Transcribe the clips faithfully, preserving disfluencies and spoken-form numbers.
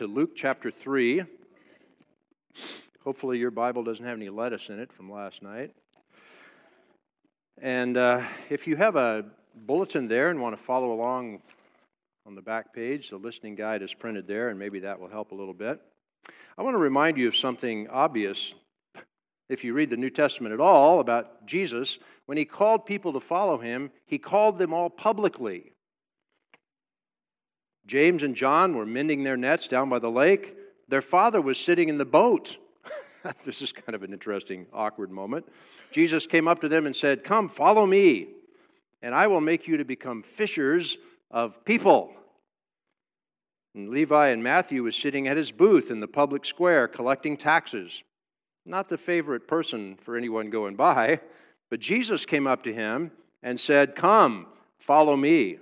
To Luke chapter three. Hopefully your Bible doesn't have any lettuce in it from last night. And uh, if you have a bulletin there and want to follow along on the back page, the listening guide is printed there, and maybe that will help a little bit. I want to remind you of something obvious. If you read the New Testament at all about Jesus, when he called people to follow him, he called them all publicly. James and John were mending their nets down by the lake. Their father was sitting in the boat. This is kind of an interesting, awkward moment. Jesus came up to them and said, "Come, follow me, and I will make you to become fishers of people." And Levi and Matthew was sitting at his booth in the public square collecting taxes. Not the favorite person for anyone going by, but Jesus came up to him and said, "Come, follow me."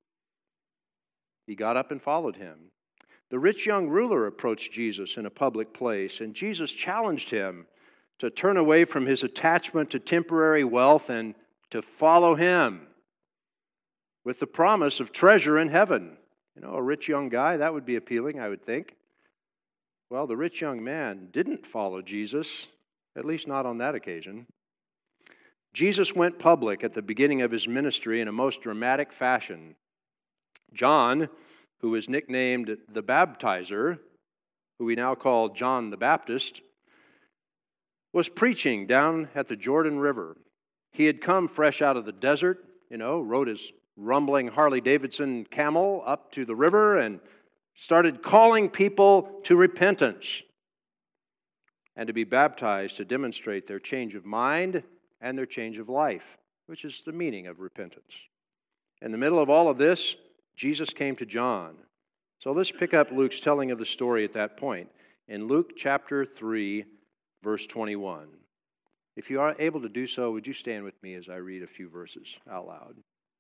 He got up and followed him. The rich young ruler approached Jesus in a public place, and Jesus challenged him to turn away from his attachment to temporary wealth and to follow him with the promise of treasure in heaven. You know, a rich young guy, that would be appealing, I would think. Well, the rich young man didn't follow Jesus, at least not on that occasion. Jesus went public at the beginning of his ministry in a most dramatic fashion. John, who was nicknamed the Baptizer, who we now call John the Baptist, was preaching down at the Jordan River. He had come fresh out of the desert, you know, rode his rumbling Harley-Davidson camel up to the river and started calling people to repentance and to be baptized to demonstrate their change of mind and their change of life, which is the meaning of repentance. In the middle of all of this, Jesus came to John. So let's pick up Luke's telling of the story at that point in Luke chapter three, verse twenty-one. If you are able to do so, would you stand with me as I read a few verses out loud?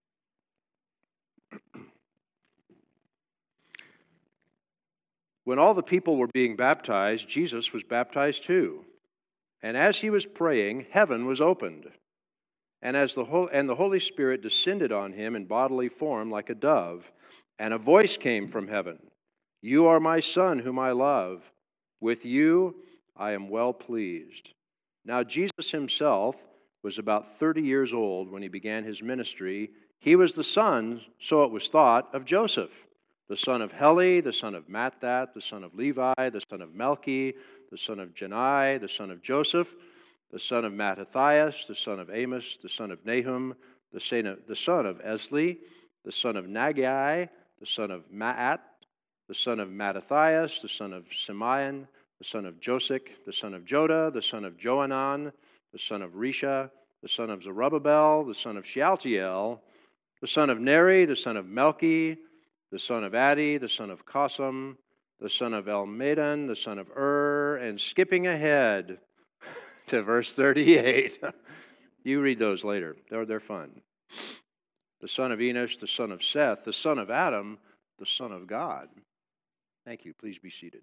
When all the people were being baptized, Jesus was baptized too. And as he was praying, heaven was opened. And as the whole, and the Holy Spirit descended on him in bodily form like a dove, and a voice came from heaven, "You are my Son, whom I love. With you I am well pleased." Now Jesus himself was about thirty years old when he began his ministry. He was the son, so it was thought, of Joseph, the son of Heli, the son of Mattat, the son of Levi, the son of Melchi, the son of Jannai, the son of Joseph, the son of Mattathias, the son of Amos, the son of Nahum, the son of, the son of Esli, the son of Nagai, the son of Ma'at, the son of Mattathias, the son of Simeon, the son of Josek, the son of Joda, the son of Joanan, the son of Risha, the son of Zerubbabel, the son of Shealtiel, the son of Neri, the son of Melchi, the son of Addi, the son of Kosam, the son of Elmadon, the son of Ur, and skipping ahead to verse thirty-eight. You read those later. They're, they're fun. The son of Enosh, the son of Seth, the son of Adam, the son of God. Thank you. Please be seated.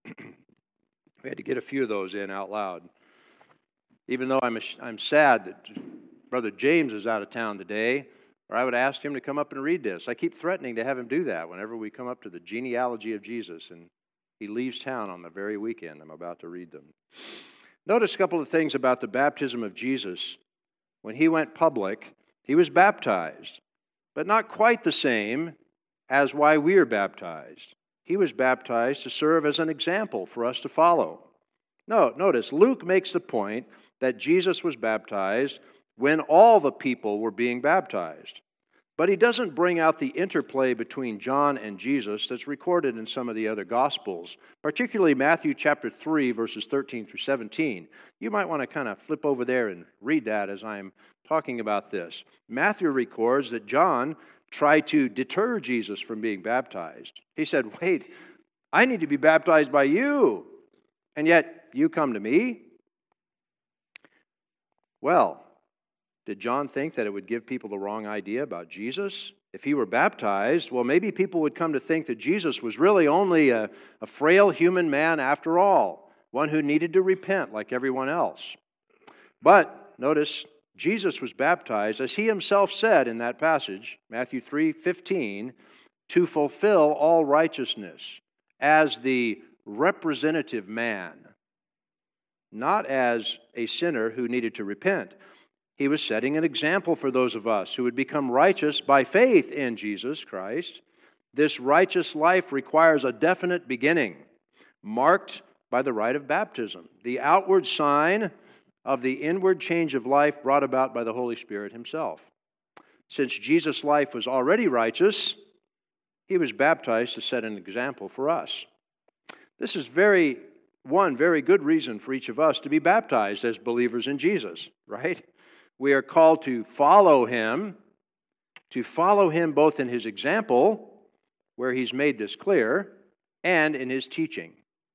We had to get a few of those in out loud. Even though I'm, I'm sad that Brother James is out of town today, or I would ask him to come up and read this. I keep threatening to have him do that whenever we come up to the genealogy of Jesus, and he leaves town on the very weekend I'm about to read them. Notice a couple of things about the baptism of Jesus. When he went public, he was baptized, but not quite the same as why we are baptized. He was baptized to serve as an example for us to follow. No, notice, Luke makes the point that Jesus was baptized when all the people were being baptized. But he doesn't bring out the interplay between John and Jesus that's recorded in some of the other Gospels, particularly Matthew chapter three, verses thirteen through seventeen. You might want to kind of flip over there and read that as I'm talking about this. Matthew records that John tried to deter Jesus from being baptized. He said, "Wait, I need to be baptized by you, and yet you come to me?" Well, did John think that it would give people the wrong idea about Jesus? If he were baptized, well, maybe people would come to think that Jesus was really only a, a frail human man after all, one who needed to repent like everyone else. But notice, Jesus was baptized, as he himself said in that passage, Matthew three fifteen, to fulfill all righteousness. as the representative man, not as a sinner who needed to repent. He was setting an example for those of us who would become righteous by faith in Jesus Christ. This righteous life requires a definite beginning, marked by the rite of baptism, the outward sign of the inward change of life brought about by the Holy Spirit Himself. Since Jesus' life was already righteous, He was baptized to set an example for us. This is very one very good reason for each of us to be baptized as believers in Jesus, right? We are called to follow Him, to follow Him both in His example, where He's made this clear, and in His teaching.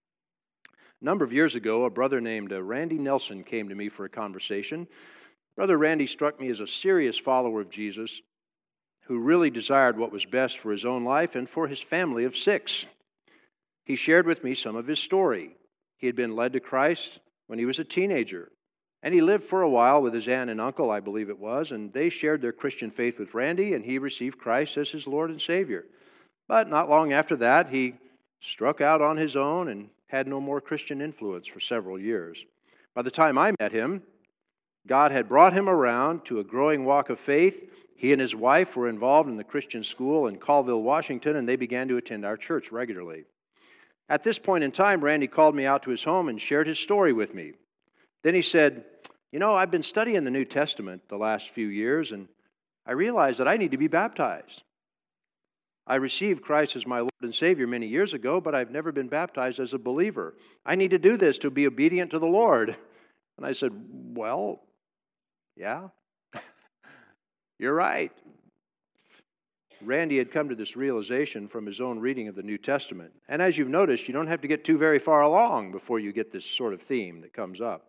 A number of years ago, a brother named Randy Nelson came to me for a conversation. Brother Randy struck me as a serious follower of Jesus who really desired what was best for his own life and for his family of six. He shared with me some of his story. He had been led to Christ when he was a teenager. And he lived for a while with his aunt and uncle, I believe it was, and they shared their Christian faith with Randy, and he received Christ as his Lord and Savior. But not long after that, he struck out on his own and had no more Christian influence for several years. By the time I met him, God had brought him around to a growing walk of faith. He and his wife were involved in the Christian school in Colville, Washington, and they began to attend our church regularly. At this point in time, Randy called me out to his home and shared his story with me. Then he said, "You know, I've been studying the New Testament the last few years, and I realized that I need to be baptized. I received Christ as my Lord and Savior many years ago, but I've never been baptized as a believer. I need to do this to be obedient to the Lord." And I said, "Well, yeah, you're right." Randy had come to this realization from his own reading of the New Testament. And as you've noticed, you don't have to get too very far along before you get this sort of theme that comes up.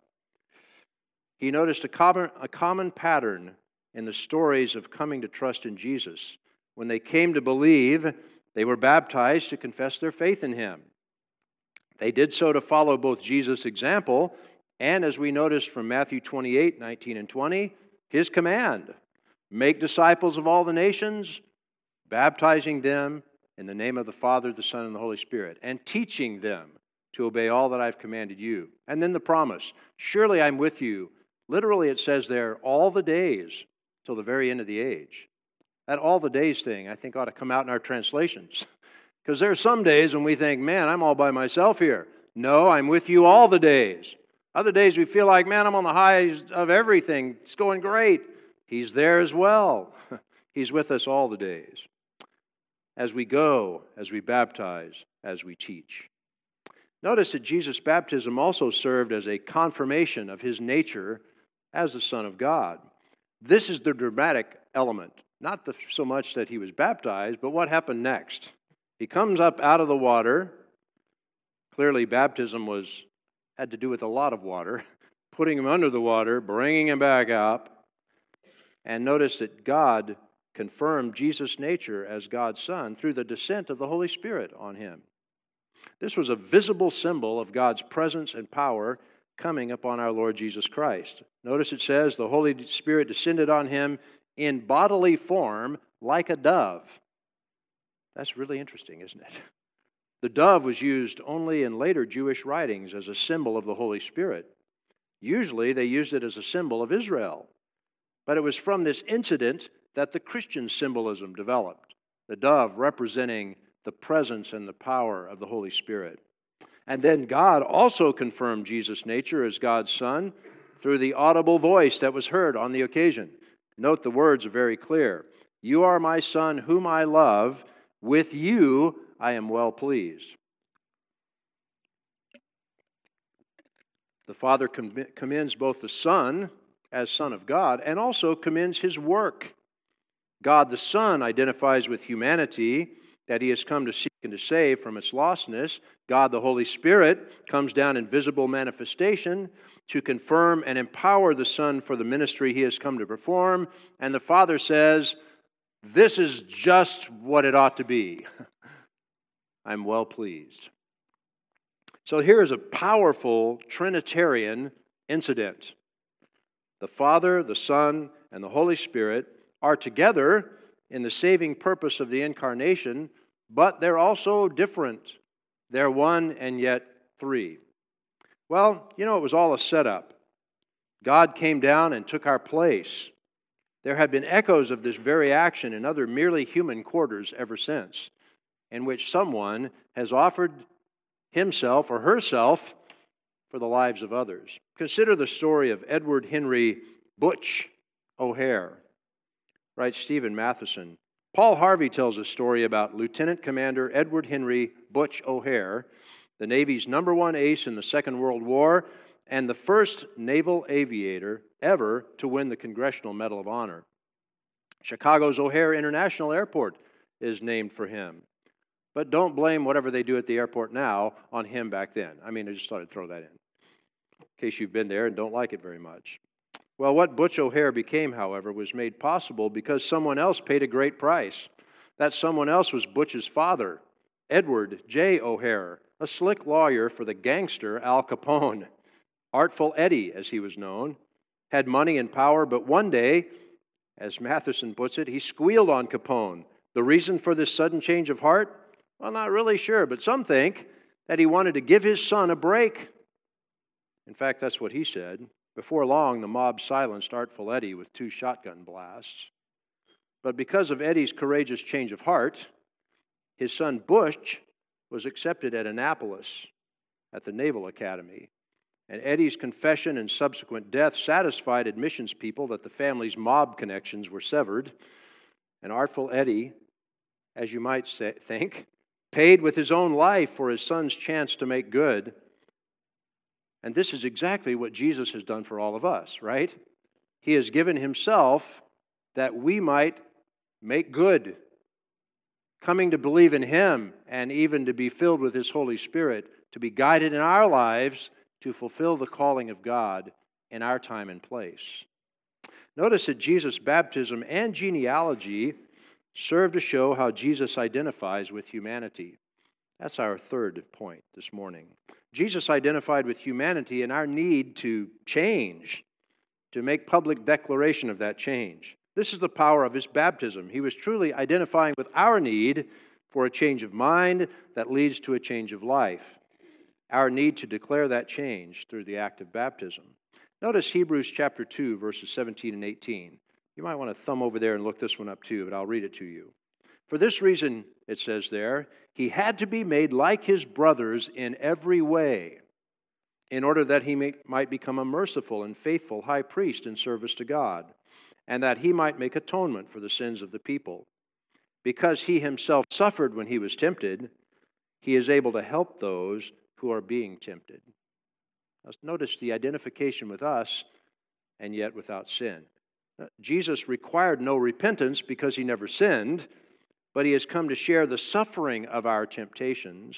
He noticed a common, a common pattern in the stories of coming to trust in Jesus. When they came to believe, they were baptized to confess their faith in Him. They did so to follow both Jesus' example and, as we noticed from Matthew twenty-eight, nineteen and twenty, His command, "Make disciples of all the nations, baptizing them in the name of the Father, the Son, and the Holy Spirit, and teaching them to obey all that I've commanded you." And then the promise, "Surely I'm with you." Literally, it says there, all the days till the very end of the age. That all the days thing, I think, ought to come out in our translations. Because there are some days when we think, man, I'm all by myself here. No, I'm with you all the days. Other days we feel like, man, I'm on the highs of everything. It's going great. He's there as well. He's with us all the days. As we go, as we baptize, as we teach. Notice that Jesus' baptism also served as a confirmation of His nature as the Son of God. This is the dramatic element. Not the, so much that He was baptized, but what happened next. He comes up out of the water. Clearly, baptism was had to do with a lot of water. Putting Him under the water, bringing Him back up. And notice that God confirmed Jesus' nature as God's Son through the descent of the Holy Spirit on Him. This was a visible symbol of God's presence and power coming upon our Lord Jesus Christ. Notice it says, the Holy Spirit descended on Him in bodily form like a dove. That's really interesting, isn't it? The dove was used only in later Jewish writings as a symbol of the Holy Spirit. Usually they used it as a symbol of Israel. But it was from this incident that the Christian symbolism developed, the dove representing the presence and the power of the Holy Spirit. And then God also confirmed Jesus' nature as God's Son through the audible voice that was heard on the occasion. Note the words are very clear. "You are my Son whom I love. With you I am well pleased." The Father commends both the Son as Son of God and also commends His work. God the Son identifies with humanity that He has come to seek and to save from its lostness. God the Holy Spirit comes down in visible manifestation to confirm and empower the Son for the ministry He has come to perform. And the Father says, "This is just what it ought to be. I'm well pleased." So here is a powerful Trinitarian incident. The Father, the Son, and the Holy Spirit are together in the saving purpose of the incarnation, but they're also different. They're one and yet three. Well, you know, it was all a setup. God came down and took our place. There have been echoes of this very action in other merely human quarters ever since, in which someone has offered himself or herself for the lives of others. Consider the story of Edward Henry Butch O'Hare, writes Stephen Matheson. Paul Harvey tells a story about Lieutenant Commander Edward Henry Butch O'Hare, the Navy's number one ace in the Second World War and the first naval aviator ever to win the Congressional Medal of Honor. Chicago's O'Hare International Airport is named for him. But don't blame whatever they do at the airport now on him back then. I mean, I just thought I'd throw that in, in case you've been there and don't like it very much. Well, what Butch O'Hare became, however, was made possible because someone else paid a great price. That someone else was Butch's father, Edward J. O'Hare, a slick lawyer for the gangster Al Capone. Artful Eddie, as he was known, had money and power, but one day, as Matheson puts it, he squealed on Capone. The reason for this sudden change of heart? Well, not really sure, but some think that he wanted to give his son a break. In fact, that's what he said. Before long, the mob silenced Artful Eddie with two shotgun blasts. But because of Eddie's courageous change of heart, his son Butch was accepted at Annapolis at the Naval Academy. And Eddie's confession and subsequent death satisfied admissions people that the family's mob connections were severed. And Artful Eddie, as you might say, think, paid with his own life for his son's chance to make good. And this is exactly what Jesus has done for all of us, right? He has given himself that we might make good, coming to believe in him and even to be filled with his Holy Spirit, to be guided in our lives to fulfill the calling of God in our time and place. Notice that Jesus' baptism and genealogy serve to show how Jesus identifies with humanity. That's our third point this morning. Jesus identified with humanity and our need to change, to make public declaration of that change. This is the power of his baptism. He was truly identifying with our need for a change of mind that leads to a change of life. Our need to declare that change through the act of baptism. Notice Hebrews chapter two, verses seventeen and eighteen. You might want to thumb over there and look this one up too, but I'll read it to you. For this reason, it says there, he had to be made like his brothers in every way, in order that he may, might become a merciful and faithful high priest in service to God, and that he might make atonement for the sins of the people. Because he himself suffered when he was tempted, he is able to help those who are being tempted. Now, notice the identification with us, and yet without sin. Jesus required no repentance because he never sinned, but he has come to share the suffering of our temptations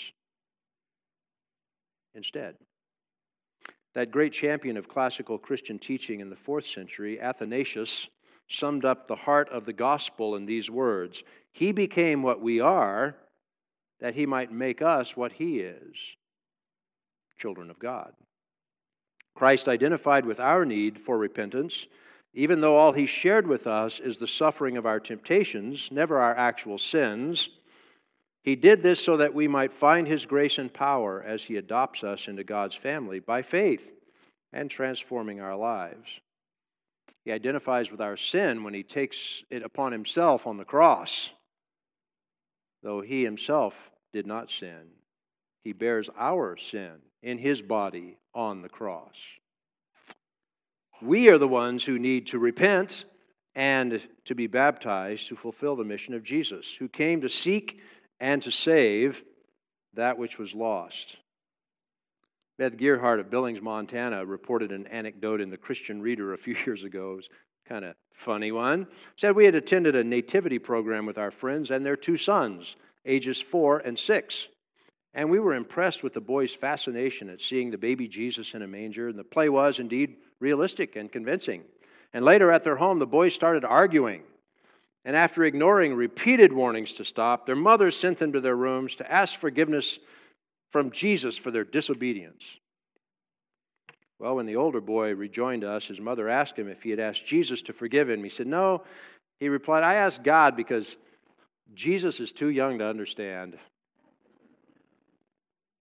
instead. That great champion of classical Christian teaching in the fourth century, Athanasius, summed up the heart of the gospel in these words: he became what we are, that he might make us what he is, children of God. Christ identified with our need for repentance, even though all he shared with us is the suffering of our temptations, never our actual sins. He did this so that we might find his grace and power as he adopts us into God's family by faith and transforming our lives. He identifies with our sin when he takes it upon himself on the cross. Though he himself did not sin, he bears our sin in his body on the cross. We are the ones who need to repent and to be baptized to fulfill the mission of Jesus, who came to seek and to save that which was lost. Beth Gearhart of Billings, Montana, reported an anecdote in the Christian Reader a few years ago. It was kind of funny one. Said we had attended a nativity program with our friends and their two sons, ages four and six. And we were impressed with the boys' fascination at seeing the baby Jesus in a manger, and the play was indeed realistic and convincing. And later at their home, the boys started arguing. And after ignoring repeated warnings to stop, their mothers sent them to their rooms to ask forgiveness from Jesus for their disobedience. Well, when the older boy rejoined us, his mother asked him if he had asked Jesus to forgive him. He said, no. He replied, I asked God because Jesus is too young to understand.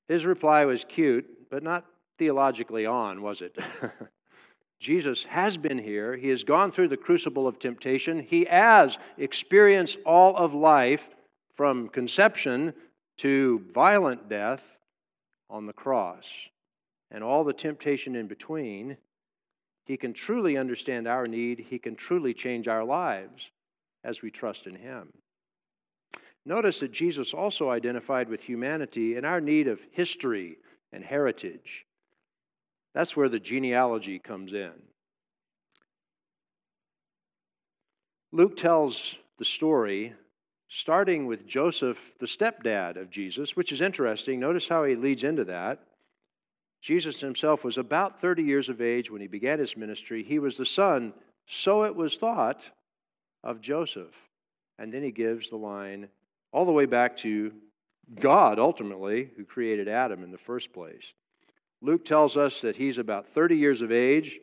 His reply was cute, but not theologically on, was it? Jesus has been here. He has gone through the crucible of temptation. He has experienced all of life from conception to violent death on the cross and all the temptation in between. He can truly understand our need. He can truly change our lives as we trust in Him. Notice that Jesus also identified with humanity in our need of history and heritage. That's where the genealogy comes in. Luke tells the story starting with Joseph, the stepdad of Jesus, which is interesting. Notice how he leads into that. Jesus himself was about thirty years of age when he began his ministry. He was the son, so it was thought, of Joseph. And then he gives the line all the way back to God, ultimately, who created Adam in the first place. Luke tells us that he's about thirty years of age.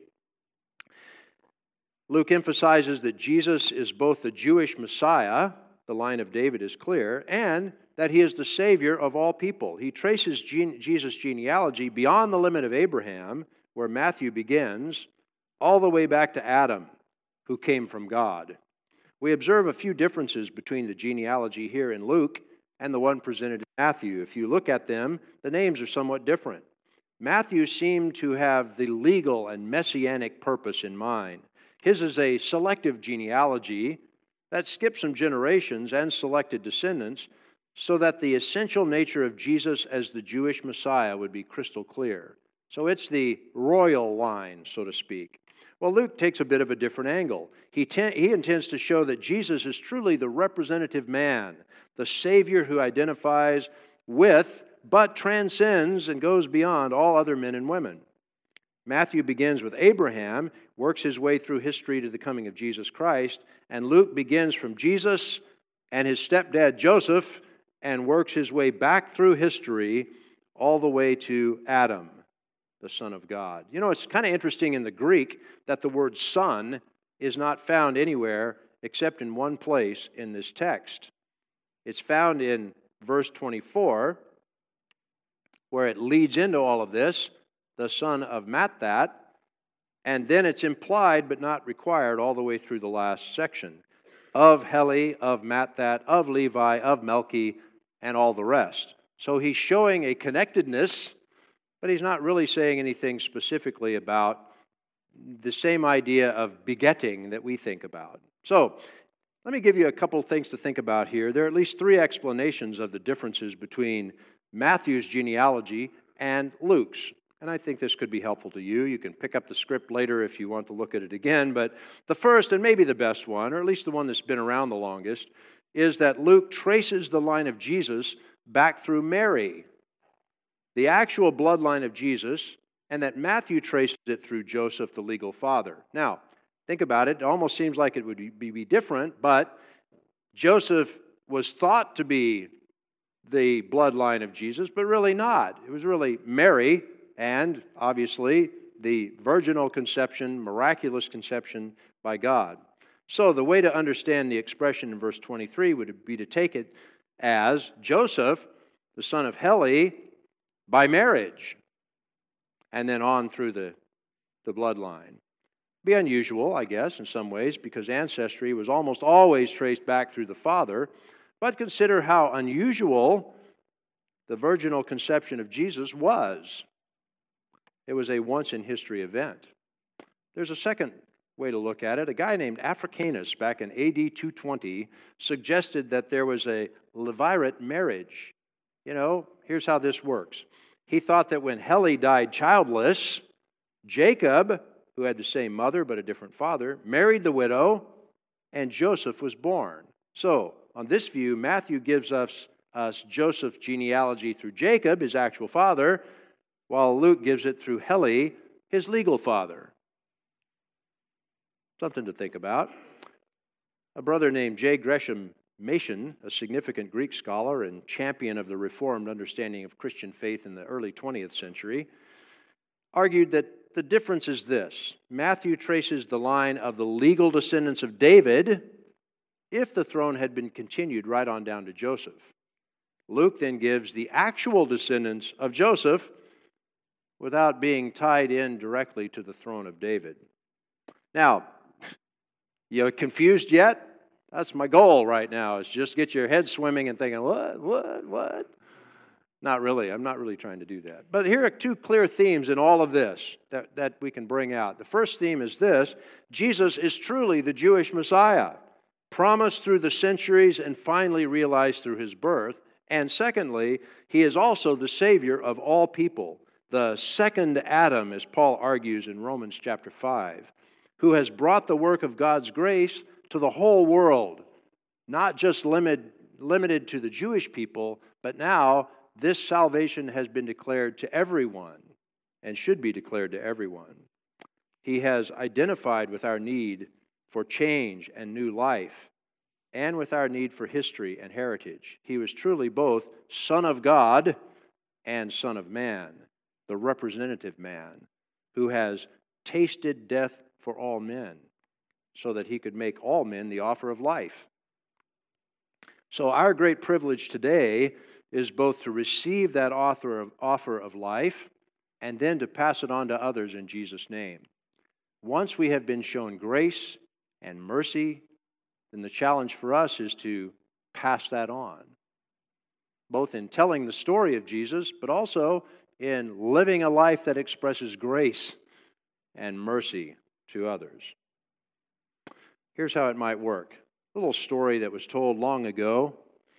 Luke emphasizes that Jesus is both the Jewish Messiah, the line of David is clear, and that he is the Savior of all people. He traces gene- Jesus' genealogy beyond the limit of Abraham, where Matthew begins, all the way back to Adam, who came from God. We observe a few differences between the genealogy here in Luke and the one presented in Matthew. If you look at them, the names are somewhat different. Matthew seemed to have the legal and messianic purpose in mind. His is a selective genealogy that skipped some generations and selected descendants so that the essential nature of Jesus as the Jewish Messiah would be crystal clear. So it's the royal line, so to speak. Well, Luke takes a bit of a different angle. He, ten- he intends to show that Jesus is truly the representative man, the Savior who identifies with, but transcends and goes beyond all other men and women. Matthew begins with Abraham, works his way through history to the coming of Jesus Christ, and Luke begins from Jesus and his stepdad Joseph and works his way back through history all the way to Adam, the Son of God. You know, it's kind of interesting in the Greek that the word son is not found anywhere except in one place in this text. It's found in verse twenty-four, where it leads into all of this, the son of Mattat, and then it's implied but not required all the way through the last section, of Heli, of Mattat, of Levi, of Melchi, and all the rest. So he's showing a connectedness, but he's not really saying anything specifically about the same idea of begetting that we think about. So, let me give you a couple things to think about here. There are at least three explanations of the differences between Matthew's genealogy and Luke's. And I think this could be helpful to you. You can pick up the script later if you want to look at it again. But the first, and maybe the best one, or at least the one that's been around the longest, is that Luke traces the line of Jesus back through Mary, the actual bloodline of Jesus, and that Matthew traces it through Joseph, the legal father. Now, think about it. It almost seems like it would be, be different, but Joseph was thought to be the bloodline of Jesus, but really not. It was really Mary, and obviously the virginal conception, miraculous conception by God. So the way to understand the expression in verse twenty-three would be to take it as Joseph, the son of Heli, by marriage, and then on through the, the bloodline. Be unusual, I guess, in some ways, because ancestry was almost always traced back through the father, but consider how unusual the virginal conception of Jesus was. It was a once-in-history event. There's a second way to look at it. A guy named Africanus, back in A D two twenty, suggested that there was a levirate marriage. You know, here's how this works. He thought that when Heli died childless, Jacob, who had the same mother but a different father, married the widow, and Joseph was born. So, on this view, Matthew gives us, us Joseph's genealogy through Jacob, his actual father, while Luke gives it through Heli, his legal father. Something to think about. A brother named J. Gresham Machen, a significant Greek scholar and champion of the Reformed understanding of Christian faith in the early twentieth century, argued that the difference is this. Matthew traces the line of the legal descendants of David if the throne had been continued right on down to Joseph. Luke then gives the actual descendants of Joseph without being tied in directly to the throne of David. Now, you confused yet? That's my goal right now, is just get your head swimming and thinking, what, what, what? Not really. I'm not really trying to do that. But here are two clear themes in all of this that, that we can bring out. The first theme is this: Jesus is truly the Jewish Messiah, promised through the centuries and finally realized through his birth. And secondly, he is also the Savior of all people, the second Adam, as Paul argues in Romans chapter five, who has brought the work of God's grace to the whole world, not just limit, limited to the Jewish people, but now this salvation has been declared to everyone and should be declared to everyone. He has identified with our need for change and new life, and with our need for history and heritage. He was truly both Son of God and Son of Man, the representative man, who has tasted death for all men, so that he could make all men the offer of life. So our great privilege today is both to receive that offer of, offer of life and then to pass it on to others in Jesus' name. Once we have been shown grace and mercy, then the challenge for us is to pass that on, both in telling the story of Jesus, but also in living a life that expresses grace and mercy to others. Here's how it might work. A little story that was told long ago,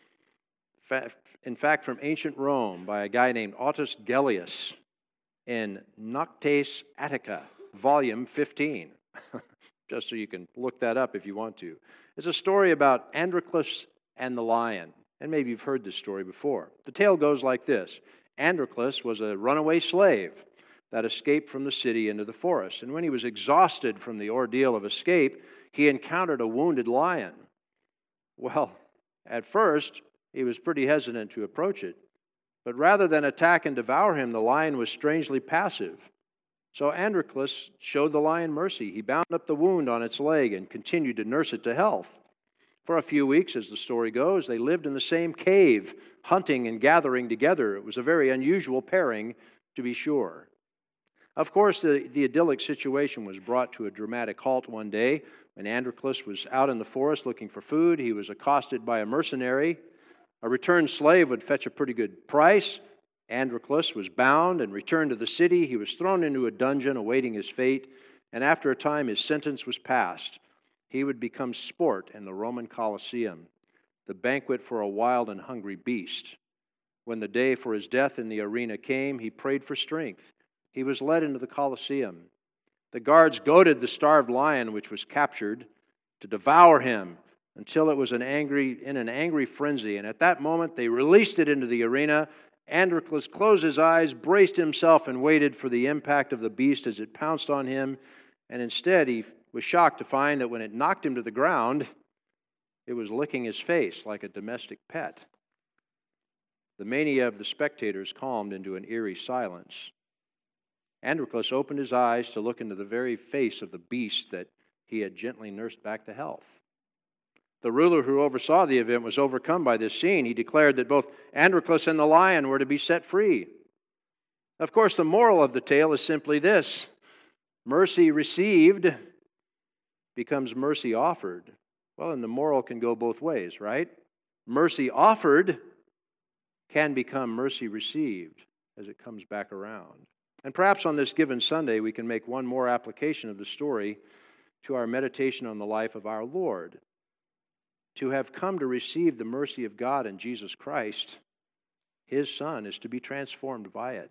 in fact, from ancient Rome by a guy named Aulus Gellius in Noctes Attica, volume fifteen. Just so you can look that up if you want to. It's a story about Androclus and the lion. And maybe you've heard this story before. The tale goes like this. Androclus was a runaway slave that escaped from the city into the forest. And when he was exhausted from the ordeal of escape, he encountered a wounded lion. Well, at first, he was pretty hesitant to approach it. But rather than attack and devour him, the lion was strangely passive. So Androclus showed the lion mercy. He bound up the wound on its leg and continued to nurse it to health. For a few weeks, as the story goes, they lived in the same cave, hunting and gathering together. It was a very unusual pairing, to be sure. Of course, the, the idyllic situation was brought to a dramatic halt one day when Androclus was out in the forest looking for food. He was accosted by a mercenary. A returned slave would fetch a pretty good price. Androclus was bound and returned to the city. He was thrown into a dungeon awaiting his fate, and after a time his sentence was passed. He would become sport in the Roman Colosseum, the banquet for a wild and hungry beast. When the day for his death in the arena came, he prayed for strength. He was led into the Colosseum. The guards goaded the starved lion, which was captured, to devour him until it was an angry, in an angry frenzy. And at that moment, they released it into the arena. Androclus closed his eyes, braced himself, and waited for the impact of the beast as it pounced on him. And instead, he was shocked to find that when it knocked him to the ground, it was licking his face like a domestic pet. The mania of the spectators calmed into an eerie silence. Androclus opened his eyes to look into the very face of the beast that he had gently nursed back to health. The ruler who oversaw the event was overcome by this scene. He declared that both Androclus and the lion were to be set free. Of course, the moral of the tale is simply this: mercy received becomes mercy offered. Well, and the moral can go both ways, right? Mercy offered can become mercy received as it comes back around. And perhaps on this given Sunday, we can make one more application of the story to our meditation on the life of our Lord. To have come to receive the mercy of God in Jesus Christ, His Son, is to be transformed by it.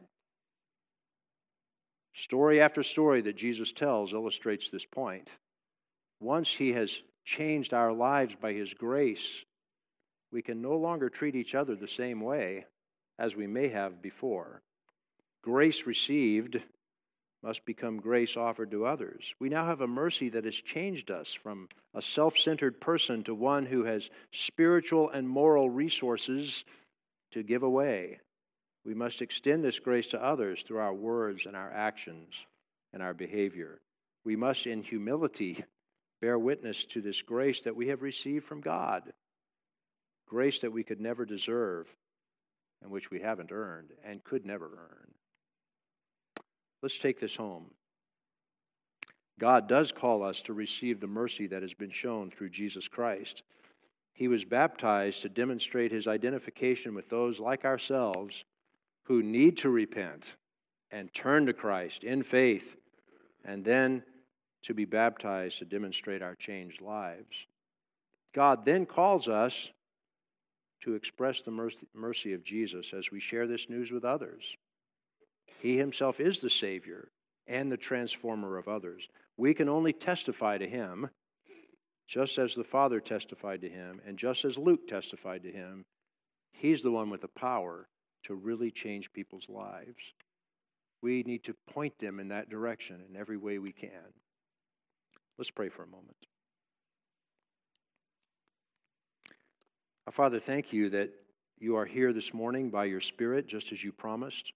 Story after story that Jesus tells illustrates this point. Once He has changed our lives by His grace, we can no longer treat each other the same way as we may have before. Grace received must become grace offered to others. We now have a mercy that has changed us from a self-centered person to one who has spiritual and moral resources to give away. We must extend this grace to others through our words and our actions and our behavior. We must, in humility, bear witness to this grace that we have received from God, grace that we could never deserve, and which we haven't earned and could never earn. Let's take this home. God does call us to receive the mercy that has been shown through Jesus Christ. He was baptized to demonstrate his identification with those like ourselves who need to repent and turn to Christ in faith, and then to be baptized to demonstrate our changed lives. God then calls us to express the mercy of Jesus as we share this news with others. He himself is the Savior and the transformer of others. We can only testify to him, just as the Father testified to him, and just as Luke testified to him. He's the one with the power to really change people's lives. We need to point them in that direction in every way we can. Let's pray for a moment. Our Father, thank you that you are here this morning by your Spirit, just as you promised,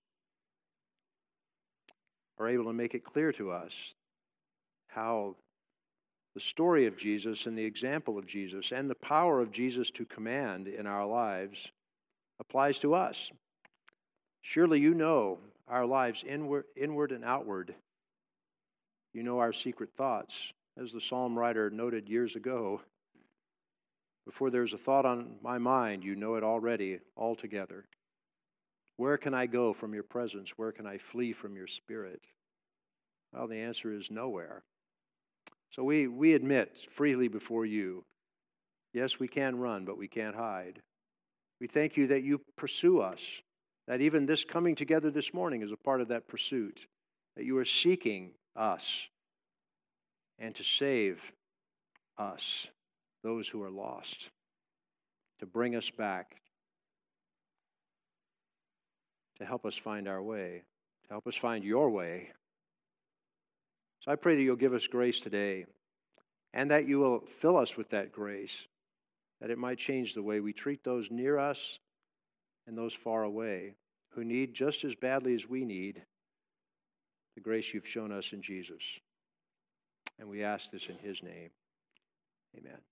are able to make it clear to us how the story of Jesus and the example of Jesus and the power of Jesus to command in our lives applies to us. Surely you know our lives inward, inward and outward. You know our secret thoughts. As the psalm writer noted years ago, before there's a thought on my mind, you know it already, altogether. Where can I go from your presence? Where can I flee from your Spirit? Well, the answer is nowhere. So we, we admit freely before you, yes, we can run, but we can't hide. We thank you that you pursue us, that even this coming together this morning is a part of that pursuit, that you are seeking us and to save us, those who are lost, to bring us back, to help us find our way, to help us find your way. So I pray that you'll give us grace today, and that you will fill us with that grace, that it might change the way we treat those near us and those far away, who need just as badly as we need the grace you've shown us in Jesus. And we ask this in his name. Amen.